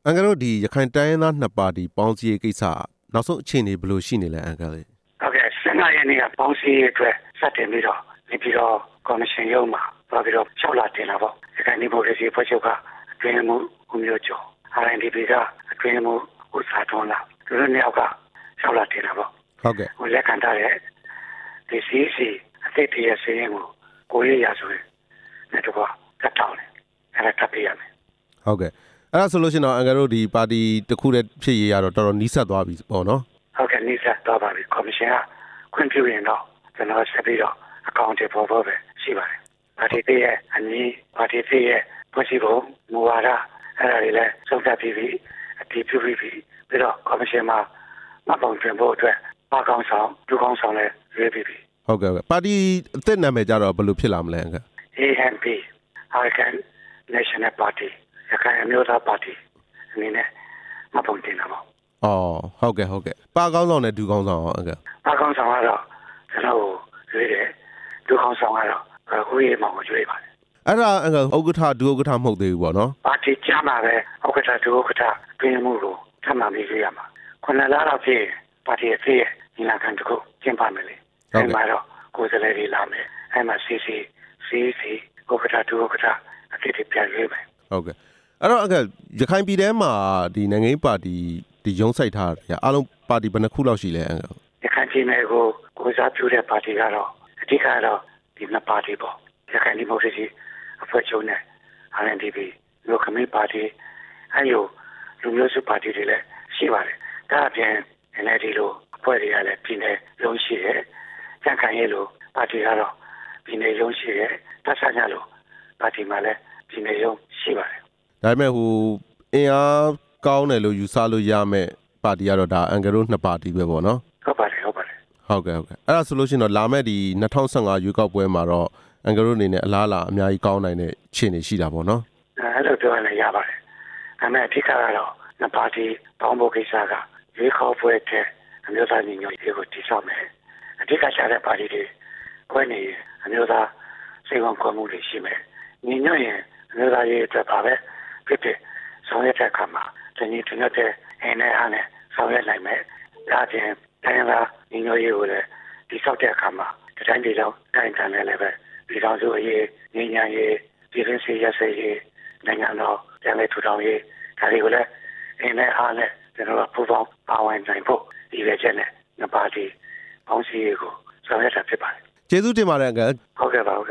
အန်ကယ်တို့ဒီရခိုင်တိုင်းရင်းသားနှစ်ပါတီပေါင်းစည်းရေးကိစ္စနောက်ဆုံးအခြေအနေဘယ်လိုရှိနေလဲအန်ကယ်လေးဟုတ်ကဲ့15ရက်နေ့ကပေါင်းစည်းရေးအတွက်စတင်ပြီးတော့ကော်မရှင်ရုံးမှာသွားပြီးတော့လျှောက်လာတင်လာပေါ့ရခိုင်ဒီမိုကရေစီဖွဲ့ချုပ်ကအတွင်းမှုဦးမျိုးကျော် RNDP ကအတွင်းမှုဦးစာထွန်းလာသူတို့နှစ်ယောက်ကလျှောက်လာတင်လာပေါ့ဟုတ်ကဲ့ဟိုလက်ခံထားတဲ့ဒီ CC အသိတရစင်းကိုကိုရရဆိုရင်နဲ့တော့ကတ်တောင်းတယ်အဲ့ဒါတပ်ပြရမယ်ဟုတ်ကဲ့အဲ့ဒါဆိုလို့ရှိရင်တော့အန်ကယ်တို့ဒီပါတီတစ်ခုတည်းဖြစ်ရတော့တော်တော်နီးစပ်သွားပြီပေါ့နော်ဟုတ်ကဲ့နီးစပ်သွားပါပြီကော်မရှင်ကခွင့်ပြုရင်တော့ကျွန်တော်ဆက်ပြီးတော့အကောင့်တွေပေါ်ဖို့ပဲရှိပါတယ်ပါတီရဲ့အနည်းပါတီရဲ့ဖွဲ့စည်းပုံမူဝါဒအဲ့ဒါတွေလည်းဆုံးဖြတ်ပြီးပြီအတည်ပြုပြီးပြီပြီးတော့ကော်မရှင်မှာမပုံတင်ဖို့အတွက်ပါကောင်းဆောင်ဒုကောင်းဆောင်လည်းရွေးပြီးပြီဟုတ်ကဲ့ပါတီအသစ်နာမည်ကြတော့ဘယ်လိုဖြစ်လာမလဲအန်ကယ် ANP Arakan National Party ရခိုင်အမျိုးသားပါတီအနေနဲ့မပုံတင်တာပေါ့ဟုတ်ကဲ့ပါကောင်းဆောင်နဲ့ဒုကောင်းဆောင်အန်ကယ်ပါကောင်းဆောင်ကတော့ကျွန်တော်ရွေးတယ်ဒုကောင်းဆောင်ကတော့ဟိုရေးမောင်ကိုရွေးပါတယ်အဲ့ဒါအန်ကယ်ဥက္ကဋ္ဌဒုဥက္ကဋ္ဌမဟုတ်သေးဘူးပေါ့နော်ပါတီကျမ်းမှာပဲဥက္ကဋ္ဌဒုဥက္ကဋ္ဌပြည်မှုကိုထပ်မံပြီးရွေးရမှာခုနလာတော့ဖြစ်ပါတီရဲ့ညီလာခံတစ်ခုကျင်းပမယ်လေအဲ့မှာတော့ကိုယ်စားလှယ်တွေလာမယ်အဲ့မှာ CC ဥက္ကဋ္ဌဒုဥက္ကဋ္ဌအတိတ်ပြန်ရွေးမယ်ဟုတ်ကဲ့အဲ့တော့အန်ကယ်ရခိုင်ပြည်ထဲမှာဒီနိုင်ငံရေးပါတီဒီရုံးစိုက်ထားတယ်အားလုံးပါတီဘယ်နှခုလောက်ရှိလဲအန်ကယ်ရခိုင်ပြည်နယ်ကိုစားပြုတဲ့ပါတီကတော့အဓိကတော့ဒီနှစ်ပါတီပေါ့ရခိုင်ဒီမိုကရေစီအဖွဲ့ချုပ်နဲ့ RNDP လူခမီပါတီအဲလိုလူမျိုးစုပါတီတွေလည်းရှိပါတယ်ဒါအပြင် NLD လိုအဖွဲ့တွေကလည်းပြည်နယ်ရုံးရှိတယ်ကြံ့ခိုင်ရေးလိုပါတီကတော့ပြည်နယ်ရုံးရှိတယ်တဆညာလိုပါတီမှာလည်းပြည်နယ်ရုံးရှိပါတယ်ဒါပေမဲ့အင်အားကောင်းတယ်လို့ယူဆလို့ရမယ်ပါတီကတော့ဒါအန်ကယ်တို့နှစ်ပါတီပဲပေါ့နော်ဟုတ်ပါတယ်ဟုတ်ကဲ့အဲ့ဒါဆိုလို့ရှိရင်တော့လာမယ့်ဒီ2015ရွေးကောက်ပွဲမှာတော့အန်ကယ်တို့အနေနဲ့အလားအလာအများကြီးကောင်းနိုင်တဲ့ခြေအနေရှိတာပေါ့နော်အဲ့လိုပြောရင်ရပါတယ်ဒါပေမဲ့အဓိကကတော့နှစ်ပါတီပေါင်းဖို့ကိစ္စကရွေးကောက်ပွဲတဲ့အမျိုးသားညီညွတ်ရေးကိုတည်ဆောက်မယ်အဓိကကျတဲ့ပါတီတွေခွဲနေအမျိုးသားစိတ်ဝင်စားမှုတွေရှိမယ်ညီညွတ်ရင်အမျိုးသားရေးအတွက်ပါပဲဖြစ်ဆောင်ရွက်တဲ့အခါမှာတနည်းတနည်းတဲ့အင်းနဲ့အားနဲ့ဆောင်ရွက်နိုင်မယ်ဒါပြင်တိုင်းလာညီညွတ်ရေးကိုလည်းတည်ဆောက်တဲ့အခါမှာတိုင်းပြည်လုံးတိုင်းခံလည်းပဲပြည်တော်စုရေးညီညာရေးပြည်တွင်းစီရက်စဲရေးနိုင်ငံတော်ပြန်လည်ထူထောင်ရေးဒါတွေကိုလည်းအင်းနဲ့အားနဲ့ကျွန်တော်တို့ပူးပေါင်းပါဝင်နိုင်ဖို့ဒီရချက်နဲ့နှစ်ပါတီပေါင်းစည်းရေးကိုဆောင်ရွက်တာဖြစ်ပါတယ်ကျေးဇူးတင်ပါတယ်အန်ကယ်ဟုတ်ကဲ့ပါ